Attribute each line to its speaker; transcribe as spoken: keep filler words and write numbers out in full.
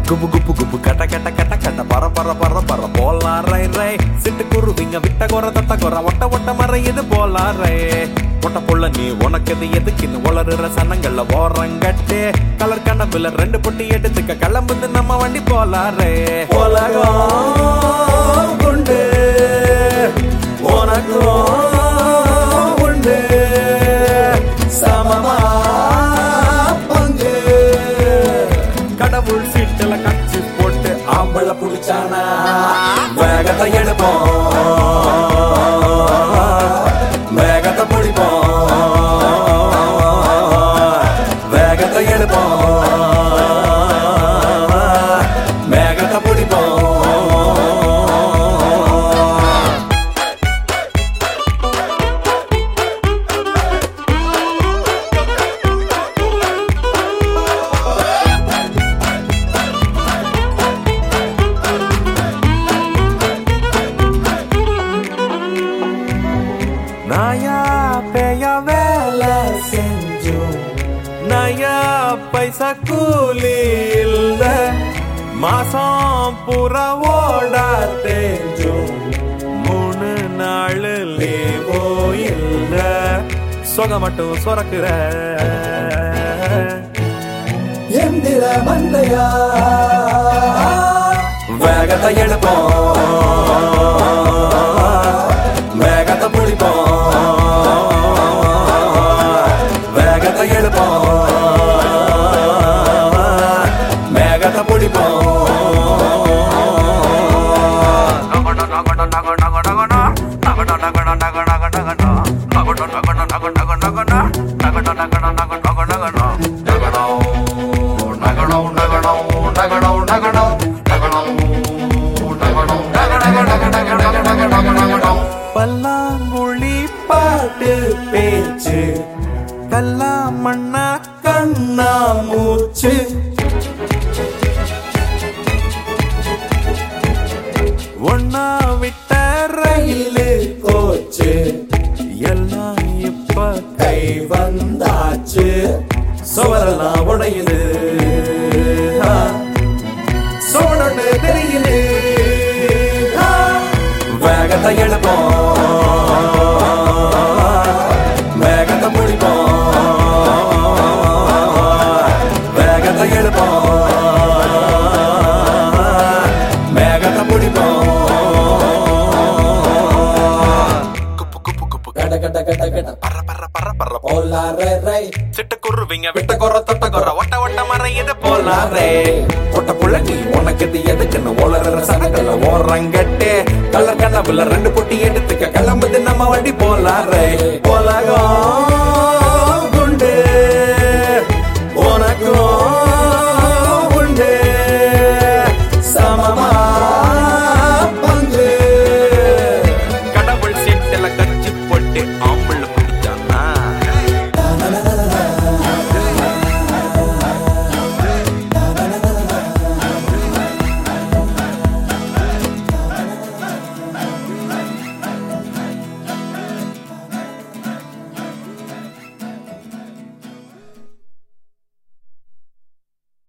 Speaker 1: குபு குப்பு குப்பு கட்ட கட்ட கட்ட கட்ட பர பர பர பர போலாம் ரை ரை சிட்டுக்குருவிங்க விட்ட குறை தட்ட குறை ஒட்ட ஒட்ட மர இது போலாம் ரை ஒட்ட புள்ள நீ உனக்கு எது எதுக்குன்னு வளருற சனங்கள்ல ஓரங்கட்டு கலர் கண்ணப்புல ரெண்டு பொட்டி எடுத்துக்க கிளம்புது நம்ம வண்டி போலாம் ரை உலகம் கொண்டு உனக்கும் உண்டு சமமா பங்கு கடவுள் சீட்டுல கட்சி போட்டு ஆம்பளை புடிச்சானா வேகத்தை எடுப்போம் வேகத்தை பிடிப்போம் வேகத்தை எடுப்போம் வேகத்தை பிடிப்போம் நயா பேயா வேலை செஞ்சோம் நயா பைசா கூலி இல்ல மாசம் புற ஓடா தேஞ்சோம் மூணு நாள் லீவோ இல்ல சொக மட்டும் சொரக்குற எந்திர மந்தையா வேகத்தை எடுப்போம் வேகத்தை பிடிப்போம் வேகத்தை எடுப்போம் வேகத்தை பிடிப்போம் பல்லாங்குழி பாட்டு பேச்சு கல்லா மண்ணா கண்ணா மூச்சு ஒன்னா விட்ட ரயிலு கோச்சு எல்லாம் இப்ப கை வந்தாச்சு சோழலாம் உடையுது சோழன்னு தெரியுது வேகத்தை எடுப்போம் வேகத்தை பிடிப்போம் வேகத்தை எடுப்போம் வேகத்தை பிடிப்போம் குப்பு குப்பு குப்பு கட கட கட கட பர பர பர பர போலாரே ரை சிட்டுக்குருவிங்க விட்ட குறை தொட்ட குறை ஒட்ட ஒட்ட மர இது போலாரே ஒட்ட புள்ள நீ உனக்கு இது எதுக்குன்னு ஓளற சனங்கள்ல ஓரங்கட்டு கலர் கண்ணப்புல ரெண்டு பொட்டி எடுத்துக்க கிளம்புது நம்ம வண்டி போலாரே உலகம் குண்டு உனக்கும் உண்டு சமமா பங்கு கடவுள் சீட்டுல கட்சி போட்டு